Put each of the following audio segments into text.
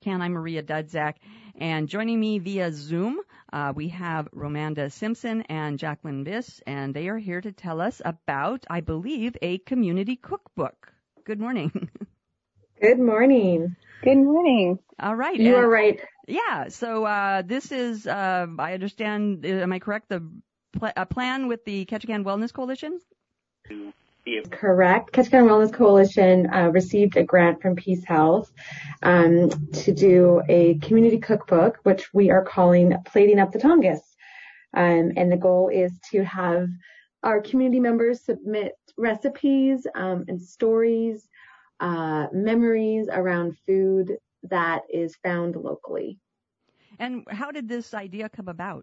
Ketchikan. I'm Maria Dudzak, and joining me via Zoom, we have Romanda Simpson and Jacqueline Biss, and they are here to tell us about, I believe, a community cookbook. Good morning. Good morning. Good morning. All right. You are right. Yeah. So this is, I understand, am I correct, a plan with the Ketchikan Wellness Coalition? Correct. Ketchikan Wellness Coalition received a grant from Peace Health to do a community cookbook, which we are calling Plating Up the Tongass. And the goal is to have our community members submit recipes and stories, memories around food that is found locally. And how did this idea come about?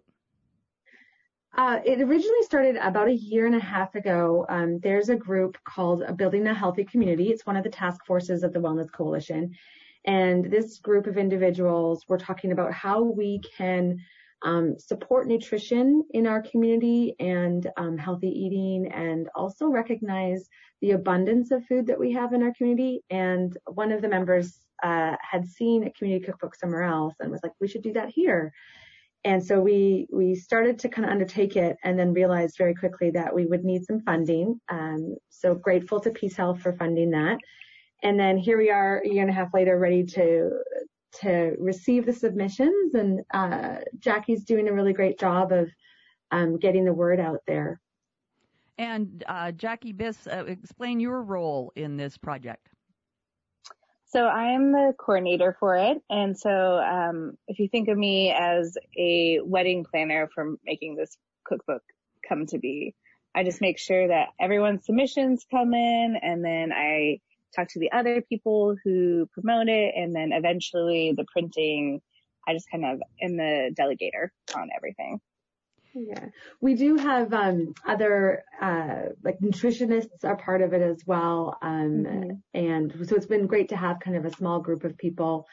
It originally started about a year and a half ago. There's a group called Building a Healthy Community. It's one of the task forces of the Wellness Coalition. And this group of individuals were talking about how we can support nutrition in our community and healthy eating, and also recognize the abundance of food that we have in our community. And one of the members had seen a community cookbook somewhere else and was like, we should do that here. And so we started to kind of undertake it, and then realized very quickly that we would need some funding. So grateful to Peace Health for funding that. And then here we are a year and a half later, ready to receive the submissions. And Jackie's doing a really great job of getting the word out there. And Jackie Biss, explain your role in this project. So I am the coordinator for it. And so if you think of me as a wedding planner for making this cookbook come to be, I just make sure that everyone's submissions come in, and then I talk to the other people who promote it, and then eventually the printing, I just kind of am the delegator on everything. Yeah, we do have other like nutritionists are part of it as well, and so it's been great to have kind of a small group of people.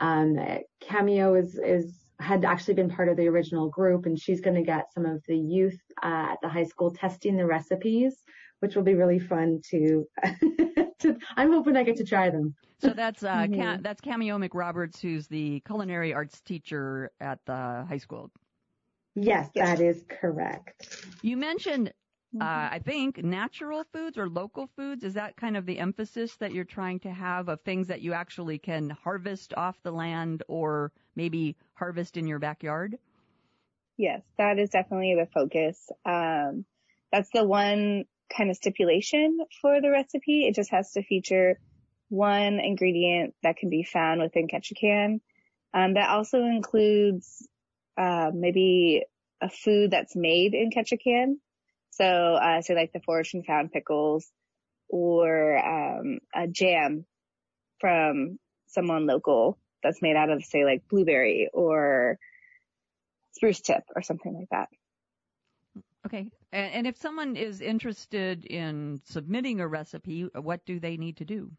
Cameo had actually been part of the original group, and she's going to get some of the youth at the high school testing the recipes, which will be really fun to. I'm hoping I get to try them. So that's that's Cameo McRoberts, who's the culinary arts teacher at the high school. Yes, that is correct. You mentioned, I think, natural foods or local foods. Is that kind of the emphasis that you're trying to have, of things that you actually can harvest off the land or maybe harvest in your backyard? Yes, that is definitely the focus. That's the one kind of stipulation for the recipe. It just has to feature one ingredient that can be found within Ketchikan. That also includes maybe a food that's made in Ketchikan. So, say like the Foraged and Found pickles, or a jam from someone local that's made out of, say, like blueberry or spruce tip or something like that. Okay. And if someone is interested in submitting a recipe, what do they need to do?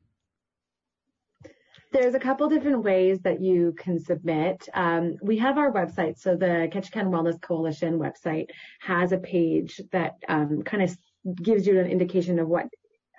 There's a couple different ways that you can submit. We have our website. So the Ketchikan Wellness Coalition website has a page that kind of gives you an indication of what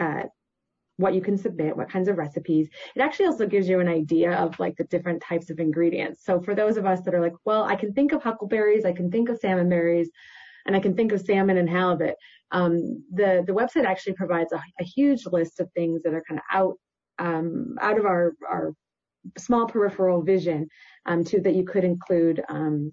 you can submit, what kinds of recipes. It actually also gives you an idea of like the different types of ingredients. So for those of us that are like, well, I can think of huckleberries, I can think of salmon berries, and I can think of salmon and halibut. The website actually provides a huge list of things that are kind of out of our small peripheral vision, that you could include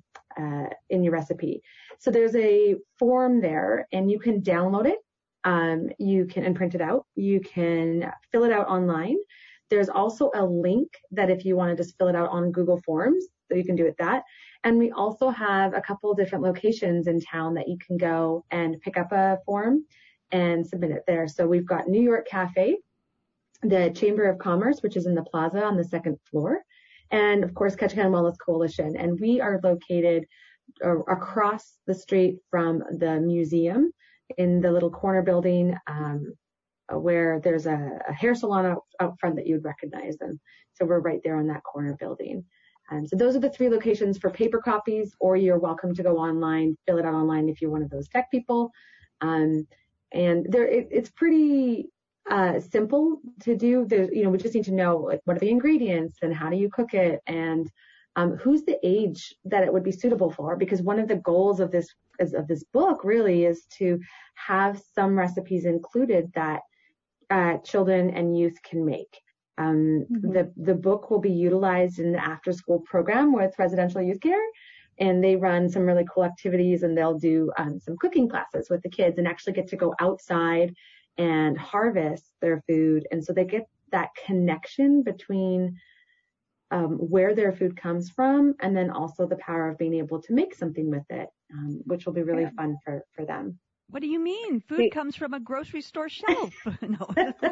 in your recipe. So there's a form there, and you can download it. You can and print it out. You can fill it out online. There's also a link that if you want to just fill it out on Google Forms, so you can do it that. And we also have a couple of different locations in town that you can go and pick up a form and submit it there. So we've got New York Cafe, the Chamber of Commerce, which is in the plaza on the second floor, and of course Ketchikan Wellness Coalition. And we are located across the street from the museum in the little corner building, where there's a hair salon out front that you would recognize. And so we're right there on that corner building. So those are the three locations for paper copies, or you're welcome to go online, fill it out online if you're one of those tech people. And it's pretty simple to do. There's, we just need to know, like, what are the ingredients and how do you cook it, and who's the age that it would be suitable for? Because one of the goals of this book really is to have some recipes included that children and youth can make. The book will be utilized in the after school program with residential youth care, and they run some really cool activities, and they'll do some cooking classes with the kids and actually get to go outside and harvest their food. And so they get that connection between where their food comes from, and then also the power of being able to make something with it, which will be really fun for them. What do you mean? Food comes from a grocery store shelf. No.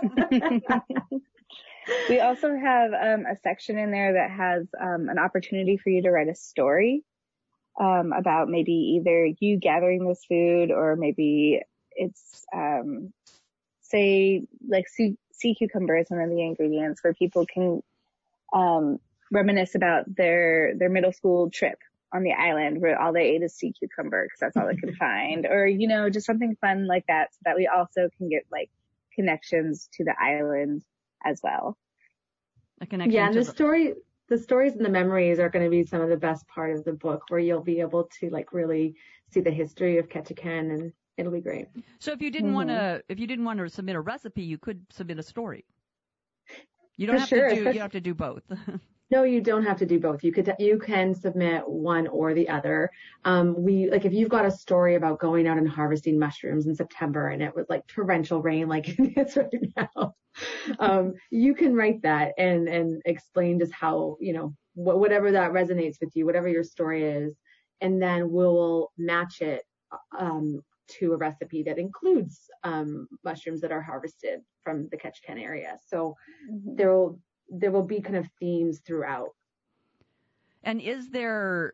We also have a section in there that has an opportunity for you to write a story about maybe either you gathering this food, or maybe it's say like sea cucumber is one of the ingredients, where people can reminisce about their middle school trip on the island where all they ate is sea cucumber because that's all they could find, or just something fun like that, so that we also can get like connections to the island as well. A connection. Yeah, and the stories and the memories are going to be some of the best part of the book, where you'll be able to like really see the history of Ketchikan, and it'll be great. So if you didn't want to submit a recipe, you could submit a story. You don't have to do both. No, you don't have to do both. You can submit one or the other. If you've got a story about going out and harvesting mushrooms in September and it was like torrential rain like it is right now, you can write that and explain just how, whatever that resonates with you, whatever your story is, and then we'll match it to a recipe that includes mushrooms that are harvested from the Ketchikan area. So there will be kind of themes throughout. And is there,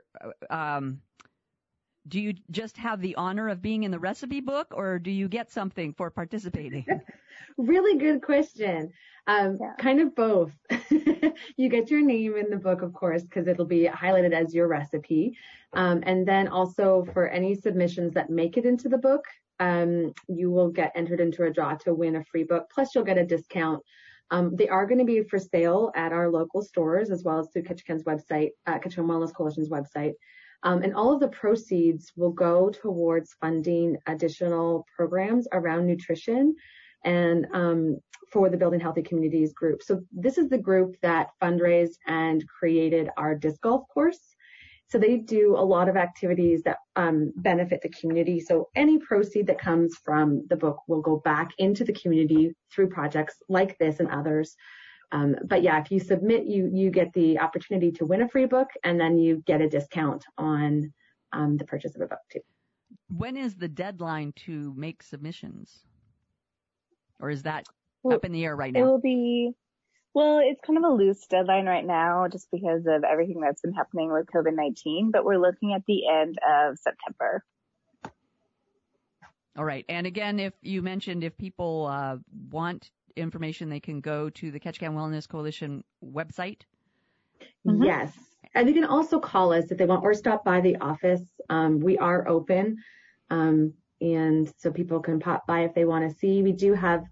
do you just have the honor of being in the recipe book, or do you get something for participating? Really good question. Kind of both. You get your name in the book, of course, because it'll be highlighted as your recipe. And then also for any submissions that make it into the book, you will get entered into a draw to win a free book. Plus you'll get a discount. They are going to be for sale at our local stores, as well as through Ketchikan's website, Ketchikan Wellness Coalition's website. And all of the proceeds will go towards funding additional programs around nutrition and for the Building Healthy Communities group. So this is the group that fundraised and created our disc golf course. So they do a lot of activities that benefit the community. So any proceed that comes from the book will go back into the community through projects like this and others. But yeah, if you submit, you get the opportunity to win a free book, and then you get a discount on the purchase of a book too. When is the deadline to make submissions? Or is that up in the air right now? It will be... Well, it's kind of a loose deadline right now just because of everything that's been happening with COVID-19, but we're looking at the end of September. All right. And again, if you mentioned if people want information, they can go to the Ketchikan Wellness Coalition website. Mm-hmm. Yes. And they can also call us if they want, or stop by the office. We are open. And so people can pop by if they want to see. We do have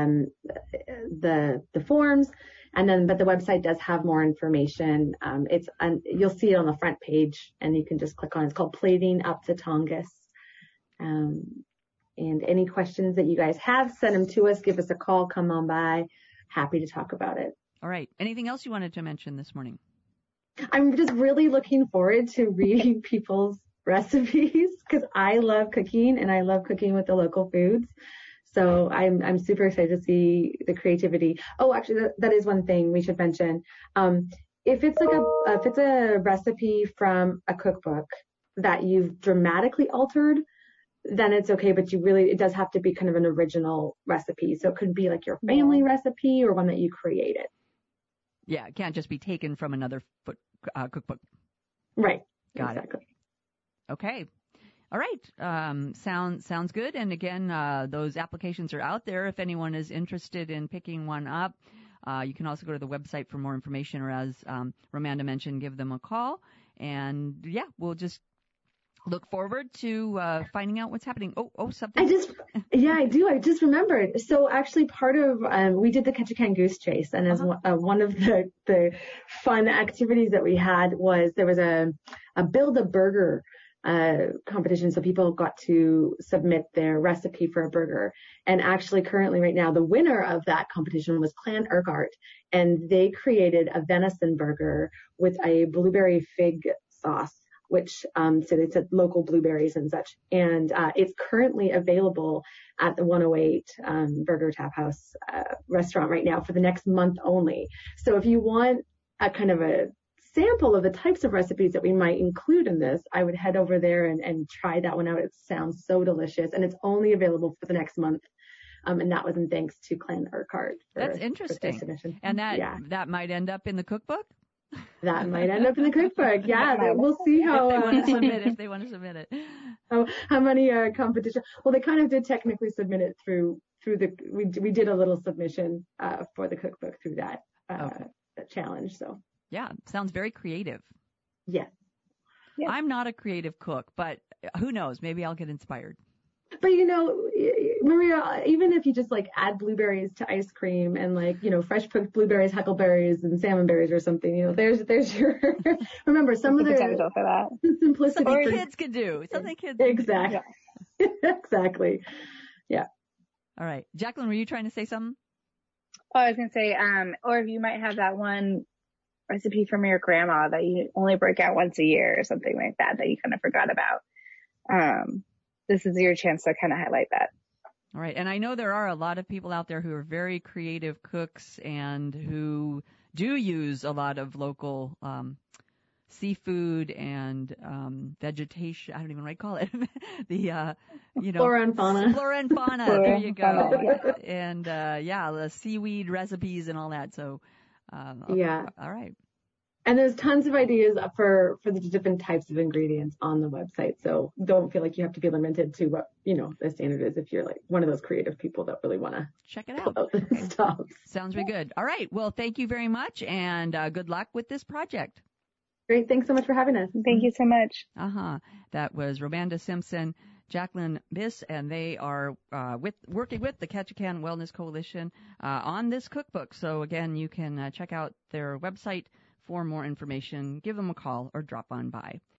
the forms, but the website does have more information. You'll see it on the front page, and you can just click on it. It's called Plating Up the Tongass. And any questions that you guys have, send them to us. Give us a call. Come on by. Happy to talk about it. All right. Anything else you wanted to mention this morning? I'm just really looking forward to reading people's recipes because I love cooking, and I love cooking with the local foods. So I'm super excited to see the creativity. Oh, actually, that is one thing we should mention. If it's a recipe from a cookbook that you've dramatically altered, then it's okay. But it does have to be kind of an original recipe. So it could be like your family recipe or one that you created. Yeah, it can't just be taken from another cookbook. Right. Got it. Okay. All right. Sounds good. And again, those applications are out there. If anyone is interested in picking one up, you can also go to the website for more information, or as Romanda mentioned, give them a call. And yeah, we'll just look forward to finding out what's happening. Oh, something. I do. I just remembered. So actually part of, we did the Ketchikan Goose Chase, and as one of the fun activities that we had was there was a build a burger competition. So people got to submit their recipe for a burger. And actually currently right now, the winner of that competition was Clan Urquhart, and they created a venison burger with a blueberry fig sauce, which so they said local blueberries and such. And it's currently available at the 108 Burger Tap House restaurant right now for the next month only. So if you want a kind of a sample of the types of recipes that we might include in this, I would head over there and try that one out. It sounds so delicious, and it's only available for the next month. And that was in thanks to Clan Urquhart. That's interesting. And that might end up in the cookbook? That might end up in the cookbook. Yeah, we'll see how if they want to submit it. How many competition? Well, they kind of did technically submit it through the. We did a little submission for the cookbook through that challenge. So yeah, sounds very creative. Yes. Yeah. I'm not a creative cook, but who knows? Maybe I'll get inspired. But Maria, even if you just like add blueberries to ice cream and fresh cooked blueberries, huckleberries, and salmon berries or something, there's your. Remember some of the potential for that. Simplicity. Something kids can do. Something kids. Exactly. Yeah. Exactly. Yeah. All right, Jacqueline, were you trying to say something? Oh, I was gonna say, or if you might have that one recipe from your grandma that you only break out once a year or something like that you kind of forgot about. This is your chance to kind of highlight that. All right. And I know there are a lot of people out there who are very creative cooks and who do use a lot of local seafood and vegetation. I don't even know what I call it. Flora and fauna. Flora and fauna. There you go. And the seaweed recipes and all that. So yeah. All right. And there's tons of ideas for the different types of ingredients on the website. So don't feel like you have to be limited to what, the standard is if you're like one of those creative people that really want to check it out. Stuff. Sounds really good. All right. Well, thank you very much, and good luck with this project. Great. Thanks so much for having us. Thank you so much. That was Romanda Simpson, Jacqueline Biss, and they are working with the Ketchikan Wellness Coalition on this cookbook. So again, you can check out their website for more information, give them a call, or drop on by.